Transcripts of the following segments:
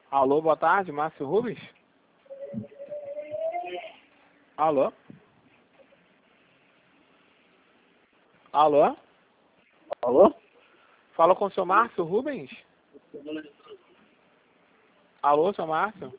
Alô, boa tarde, Márcio Rubens? Alô? Alô? Alô? Fala com o seu Márcio Rubens? Alô, seu Márcio?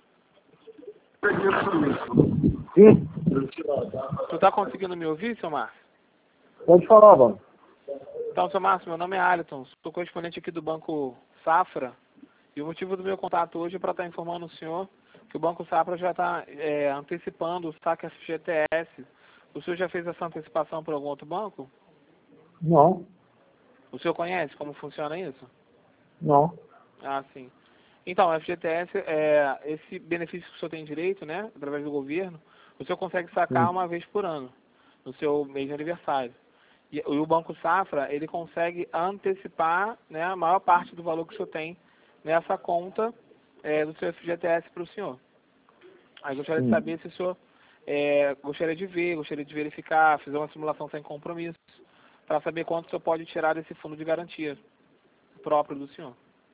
Sim, Tu tá conseguindo me ouvir, seu Márcio? pode falar, mano. Então, seu Márcio, meu nome é Alisson, sou correspondente aqui do Banco Safra. E o motivo do meu contato hoje é para estar informando o senhor que o Banco Safra já está antecipando o saque FGTS. O senhor já fez essa antecipação por algum outro banco? Não, O senhor conhece como funciona isso? não. Ah, sim. Então, o FGTS, esse benefício que o senhor tem direito, né, através do governo, o senhor consegue sacar Sim. uma vez por ano, no seu mês de aniversário. E o Banco Safra, ele consegue antecipar, né, a maior parte do valor que o senhor tem nessa conta do seu FGTS para o senhor. Aí gostaria de Sim. saber se o senhor gostaria de ver, gostaria de verificar, fazer uma simulação sem compromisso, para saber quanto o senhor pode tirar desse fundo de garantia próprio do senhor.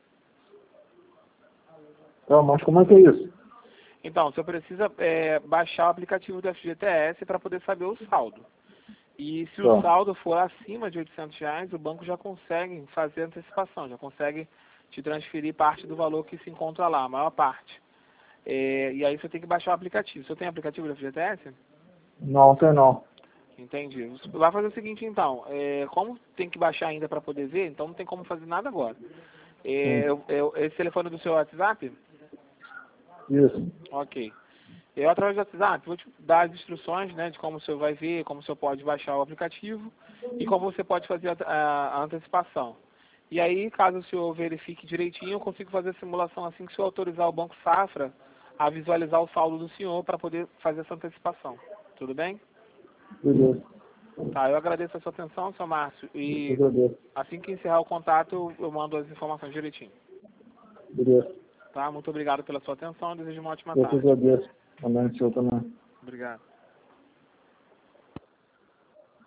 Então, mas como é que é isso? Então, o senhor precisa baixar o aplicativo do FGTS para poder saber o saldo. E se o Tá. saldo for acima de R$ 800, o banco já consegue fazer antecipação, já consegue te transferir parte do valor que se encontra lá, a maior parte. E aí você tem que baixar o aplicativo. O senhor tem aplicativo do FGTS? Não, tem não. Entendi. Vai fazer o seguinte, então. Como tem que baixar ainda para poder ver, então não tem como fazer nada agora. Sim. Esse telefone do seu WhatsApp? Isso. Ok. Eu, através do WhatsApp, vou te dar as instruções, né, de como o senhor vai ver, como o senhor pode baixar o aplicativo e como você pode fazer a antecipação. E aí, caso o senhor verifique direitinho, eu consigo fazer a simulação assim que o senhor autorizar o Banco Safra a visualizar o saldo do senhor para poder fazer essa antecipação. Tudo bem? Beleza. Tá, eu agradeço a sua atenção, seu Márcio, Eu e agradeço. assim que encerrar o contato, eu mando as informações direitinho. Beleza. Tá? Muito obrigado pela sua atenção e desejo uma ótima Eu que tarde. agradeço. Também, senhor também. Obrigado.